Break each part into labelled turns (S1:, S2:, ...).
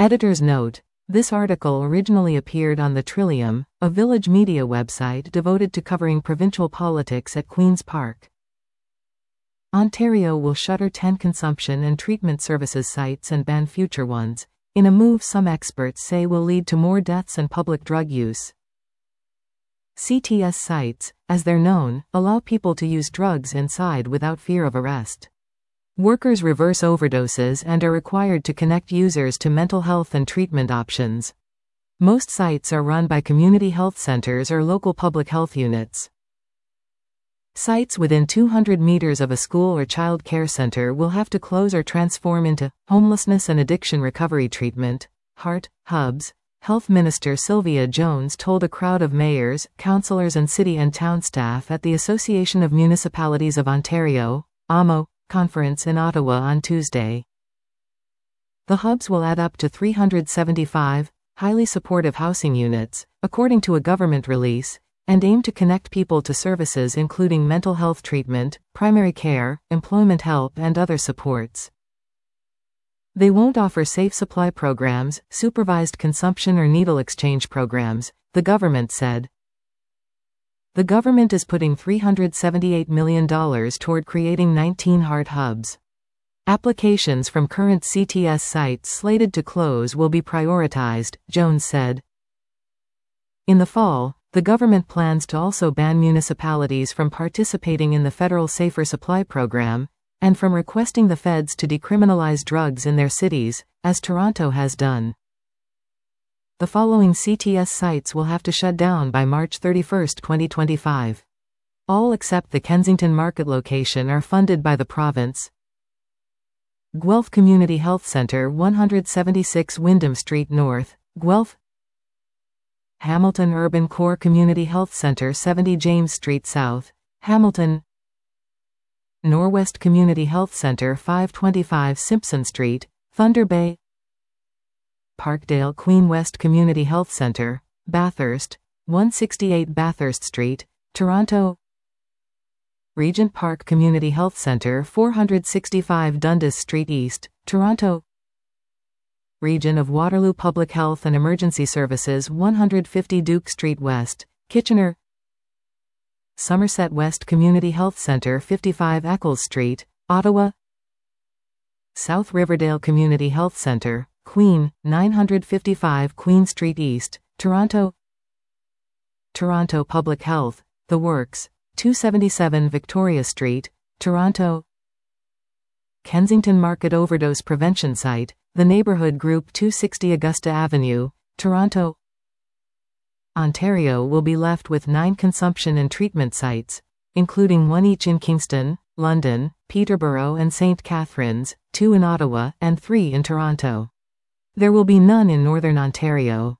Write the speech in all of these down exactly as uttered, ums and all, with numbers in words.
S1: Editor's note: this article originally appeared on the Trillium, a Village media website devoted to covering provincial politics at Queen's Park. Ontario will shutter ten consumption and treatment services sites and ban future ones, in a move some experts say will lead to more deaths and public drug use. C T S sites, as they're known, allow people to use drugs inside without fear of arrest. Workers reverse overdoses and are required to connect users to mental health and treatment options. Most sites are run by community health centers or local public health units. Sites within two hundred meters of a school or child care center will have to close or transform into homelessness and addiction recovery treatment, HART, hubs, Health Minister Sylvia Jones told a crowd of mayors, councillors and city and town staff at the Association of Municipalities of Ontario, A M O, conference in Ottawa on Tuesday. The hubs will add up to three hundred seventy-five highly supportive housing units, according to a government release, and aim to connect people to services including mental health treatment, primary care, employment help and other supports. They won't offer safe supply programs, supervised consumption or needle exchange programs, the government said. The government is putting three hundred seventy-eight million dollars toward creating nineteen HART hubs. Applications from current C T S sites slated to close will be prioritized, Jones said. In the fall, the government plans to also ban municipalities from participating in the federal Safer Supply program, and from requesting the feds to decriminalize drugs in their cities, as Toronto has done. The following C T S sites will have to shut down by March thirty-first, twenty twenty-five. All except the Kensington Market location are funded by the province. Guelph Community Health Centre, one seventy-six Wyndham Street North, Guelph. Hamilton Urban Core Community Health Centre, seventy James Street South, Hamilton. Norwest Community Health Centre, five twenty-five Simpson Street, Thunder Bay. Parkdale Queen West Community Health Centre, Bathurst, one sixty-eight Bathurst Street, Toronto. Regent Park Community Health Centre, four sixty-five Dundas Street East, Toronto. Region of Waterloo Public Health and Emergency Services, one fifty Duke Street West, Kitchener. Somerset West Community Health Centre, fifty-five Eccles Street, Ottawa. South Riverdale Community Health Centre, Queen, nine fifty-five Queen Street East, Toronto. Toronto Public Health, The Works, two seventy-seven Victoria Street, Toronto. Kensington Market Overdose Prevention Site, The Neighbourhood Group, two sixty Augusta Avenue, Toronto. Ontario will be left with nine consumption and treatment sites, including one each in Kingston, London, Peterborough and Saint Catharines, two in Ottawa, and three in Toronto. There will be none in Northern Ontario.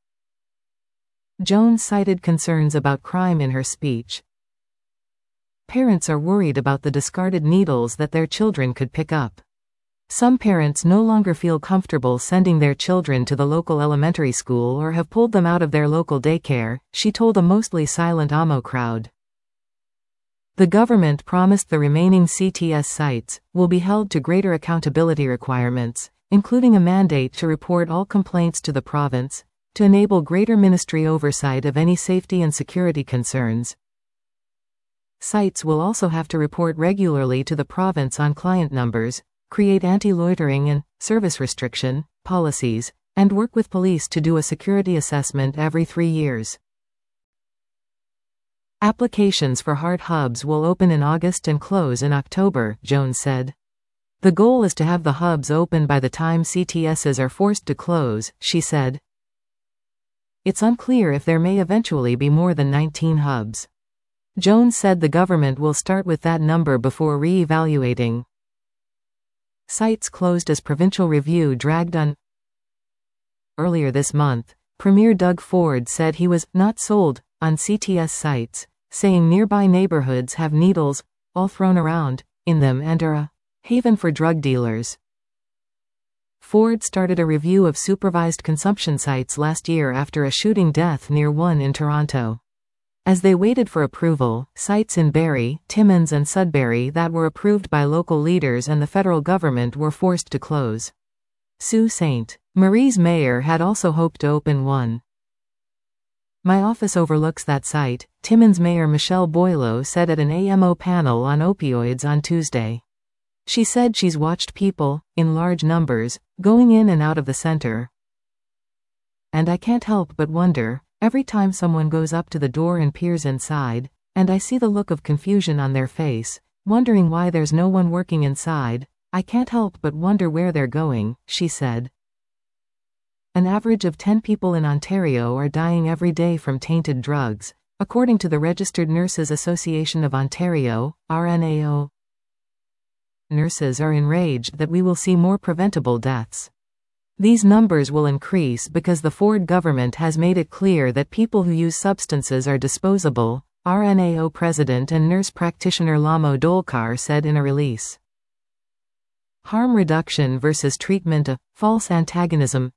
S1: Jones cited concerns about crime in her speech. Parents are worried about the discarded needles that their children could pick up. Some parents no longer feel comfortable sending their children to the local elementary school or have pulled them out of their local daycare, she told a mostly silent A M O crowd. The government promised the remaining C T S sites will be held to greater accountability requirements, including a mandate to report all complaints to the province, to enable greater ministry oversight of any safety and security concerns. Sites will also have to report regularly to the province on client numbers, create anti-loitering and service restriction policies, and work with police to do a security assessment every three years. Applications for HART hubs will open in August and close in October, Jones said. The goal is to have the hubs open by the time C T Ss are forced to close, she said. It's unclear if there may eventually be more than nineteen hubs. Jones said the government will start with that number before re-evaluating. Sites closed as provincial review dragged on. Earlier this month, Premier Doug Ford said he was not sold on C T S sites, saying nearby neighborhoods have needles all thrown around in them and are a haven for drug dealers. Ford started a review of supervised consumption sites last year after a shooting death near one in Toronto. As they waited for approval, sites in Barrie, Timmins and Sudbury that were approved by local leaders and the federal government were forced to close. Sault Ste. Marie's mayor had also hoped to open one. My office overlooks that site, Timmins Mayor Michelle Boileau said at an A M O panel on opioids on Tuesday. She said she's watched people, in large numbers, going in and out of the center. And I can't help but wonder, every time someone goes up to the door and peers inside, and I see the look of confusion on their face, wondering why there's no one working inside, I can't help but wonder where they're going, she said. An average of ten people in Ontario are dying every day from tainted drugs, according to the Registered Nurses Association of Ontario, R N A O. Nurses are enraged that we will see more preventable deaths. These numbers will increase because the Ford government has made it clear that people who use substances are disposable, R N A O president and nurse practitioner Lamo Dolkar said in a release. Harm reduction versus treatment of false antagonism.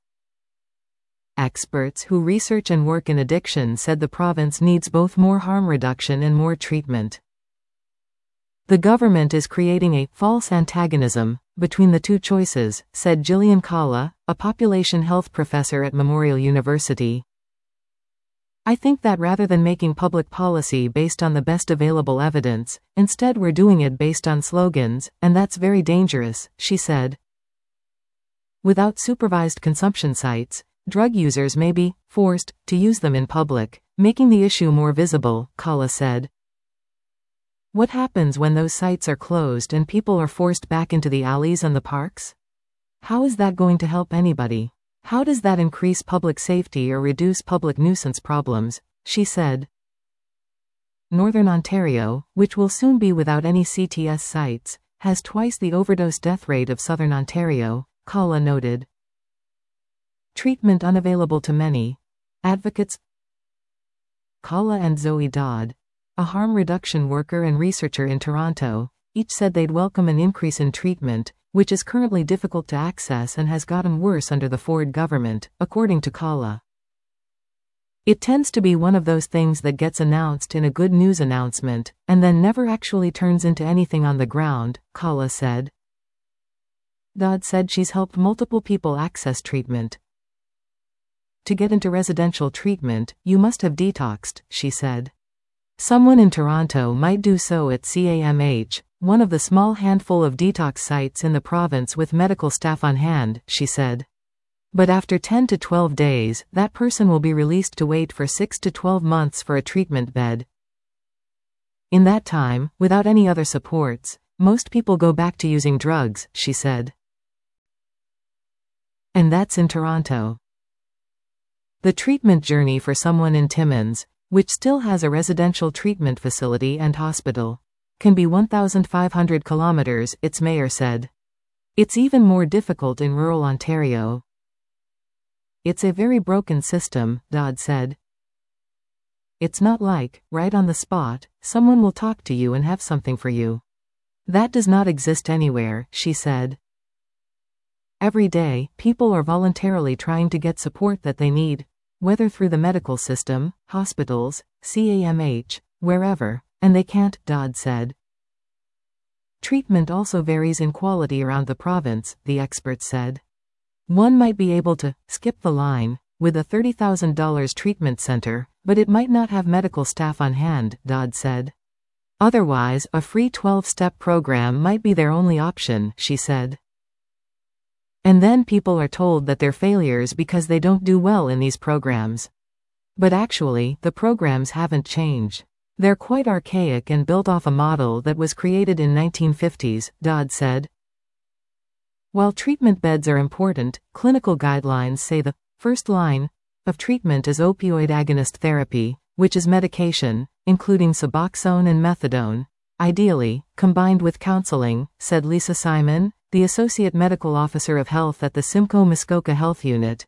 S1: Experts who research and work in addiction said the province needs both more harm reduction and more treatment. The government is creating a false antagonism between the two choices, said Gillian Kalla, a population health professor at Memorial University. I think that rather than making public policy based on the best available evidence, instead we're doing it based on slogans, and that's very dangerous, she said. Without supervised consumption sites, drug users may be forced to use them in public, making the issue more visible, Kalla said. What happens when those sites are closed and people are forced back into the alleys and the parks? How is that going to help anybody? How does that increase public safety or reduce public nuisance problems? She said. Northern Ontario, which will soon be without any C T S sites, has twice the overdose death rate of Southern Ontario, Kalla noted. Treatment unavailable to many. Advocates. Kalla and Zoe Dodd, a harm reduction worker and researcher in Toronto, each said they'd welcome an increase in treatment, which is currently difficult to access and has gotten worse under the Ford government, according to Kalla. It tends to be one of those things that gets announced in a good news announcement, and then never actually turns into anything on the ground, Kalla said. Dodd said she's helped multiple people access treatment. To get into residential treatment, you must have detoxed, she said. Someone in Toronto might do so at C A M H, one of the small handful of detox sites in the province with medical staff on hand, she said. But after ten to twelve days, that person will be released to wait for six to twelve months for a treatment bed. In that time, without any other supports, most people go back to using drugs, she said. And that's in Toronto. The treatment journey for someone in Timmins, which still has a residential treatment facility and hospital, can be one thousand five hundred kilometers, its mayor said. It's even more difficult in rural Ontario. It's a very broken system, Dodd said. It's not like, right on the spot, someone will talk to you and have something for you. That does not exist anywhere, she said. Every day, people are voluntarily trying to get support that they need, whether through the medical system, hospitals, C A M H, wherever, and they can't, Dodd said. Treatment also varies in quality around the province, the experts said. One might be able to skip the line with a thirty thousand dollars treatment center, but it might not have medical staff on hand, Dodd said. Otherwise, a free twelve-step program might be their only option, she said. And then people are told that they're failures because they don't do well in these programs. But actually, the programs haven't changed. They're quite archaic and built off a model that was created in nineteen fifties, Dodd said. While treatment beds are important, clinical guidelines say the first line of treatment is opioid agonist therapy, which is medication, including Suboxone and methadone, ideally, combined with counseling, said Lisa Simon, the Associate Medical Officer of Health at the Simcoe Muskoka Health Unit.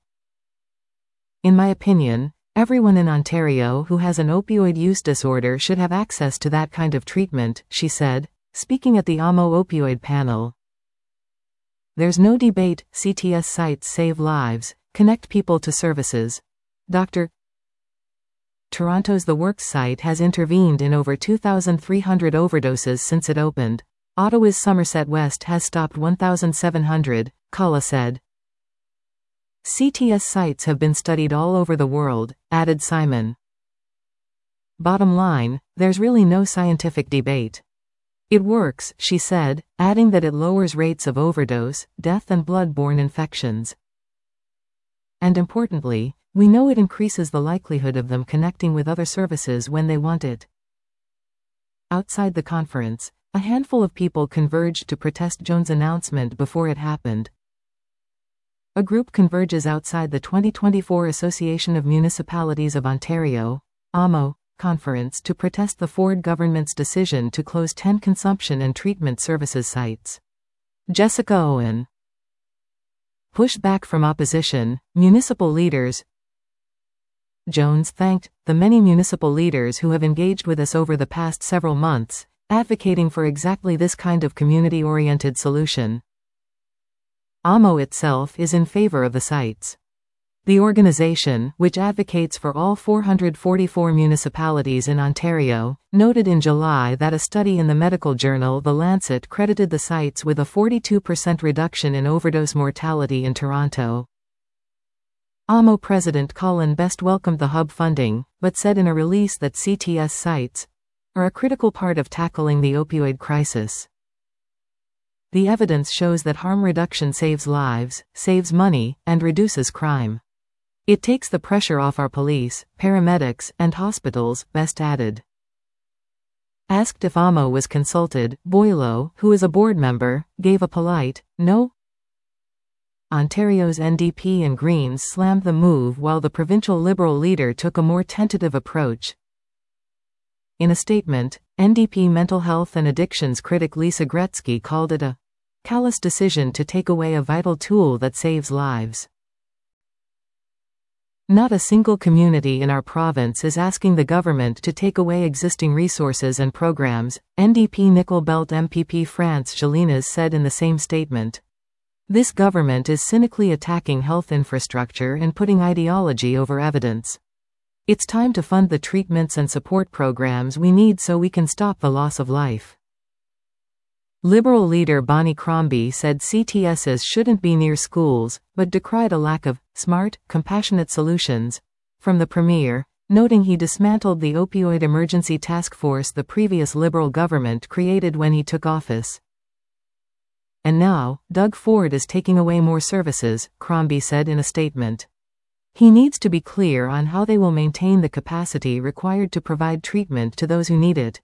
S1: In my opinion, everyone in Ontario who has an opioid use disorder should have access to that kind of treatment, she said, speaking at the A M O opioid panel. There's no debate, C T S sites save lives, connect people to services. Doctor Toronto's The Works site has intervened in over two thousand three hundred overdoses since it opened. Ottawa's Somerset West has stopped one thousand seven hundred, Kalla said. C T S sites have been studied all over the world, added Simon. Bottom line, there's really no scientific debate. It works, she said, adding that it lowers rates of overdose, death and blood-borne infections. And importantly, we know it increases the likelihood of them connecting with other services when they want it. Outside the conference, a handful of people converged to protest Jones' announcement before it happened. A group converges outside the twenty twenty-four Association of Municipalities of Ontario, A M O, conference to protest the Ford government's decision to close ten consumption and treatment services sites. Jessica Owen. Pushback from opposition, municipal leaders. Jones thanked the many municipal leaders who have engaged with us over the past several months, advocating for exactly this kind of community-oriented solution. A M O itself is in favor of the sites. The organization, which advocates for all four hundred forty-four municipalities in Ontario, noted in July that a study in the medical journal The Lancet credited the sites with a forty-two percent reduction in overdose mortality in Toronto. A M O President Colin Best welcomed the hub funding, but said in a release that C T S sites are a critical part of tackling the opioid crisis. The evidence shows that harm reduction saves lives, saves money, and reduces crime. It takes the pressure off our police, paramedics, and hospitals, Best added. Asked if A M O was consulted, Boileau, who is a board member, gave a polite, no. Ontario's N D P and Greens slammed the move while the provincial Liberal leader took a more tentative approach. In a statement, N D P mental health and addictions critic Lisa Gretzky called it a callous decision to take away a vital tool that saves lives. Not a single community in our province is asking the government to take away existing resources and programs, N D P Nickel Belt M P P France Gélinas said in the same statement. This government is cynically attacking health infrastructure and putting ideology over evidence. It's time to fund the treatments and support programs we need so we can stop the loss of life. Liberal leader Bonnie Crombie said C T Ss shouldn't be near schools, but decried a lack of smart, compassionate solutions from the Premier, noting he dismantled the opioid emergency task force the previous Liberal government created when he took office. And now, Doug Ford is taking away more services, Crombie said in a statement. He needs to be clear on how they will maintain the capacity required to provide treatment to those who need it.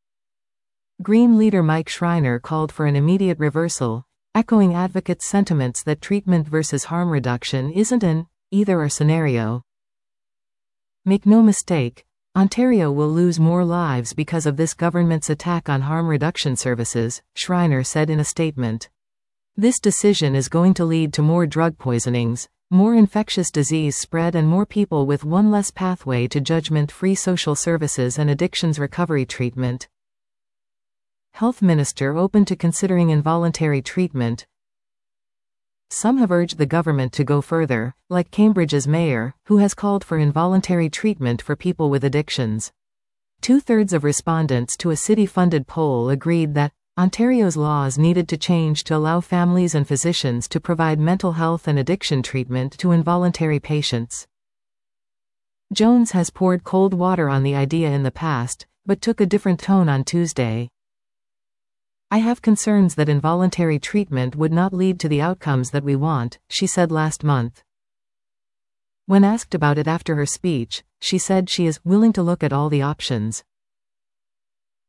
S1: Green leader Mike Schreiner called for an immediate reversal, echoing advocates' sentiments that treatment versus harm reduction isn't an either-or scenario. Make no mistake, Ontario will lose more lives because of this government's attack on harm reduction services, Schreiner said in a statement. This decision is going to lead to more drug poisonings, more infectious disease spread and more people with one less pathway to judgment-free social services and addictions recovery treatment. Health Minister open to considering involuntary treatment. Some have urged the government to go further, like Cambridge's mayor, who has called for involuntary treatment for people with addictions. Two-thirds of respondents to a city-funded poll agreed that Ontario's laws needed to change to allow families and physicians to provide mental health and addiction treatment to involuntary patients. Jones has poured cold water on the idea in the past, but took a different tone on Tuesday. I have concerns that involuntary treatment would not lead to the outcomes that we want, she said last month. When asked about it after her speech, she said she is willing to look at all the options.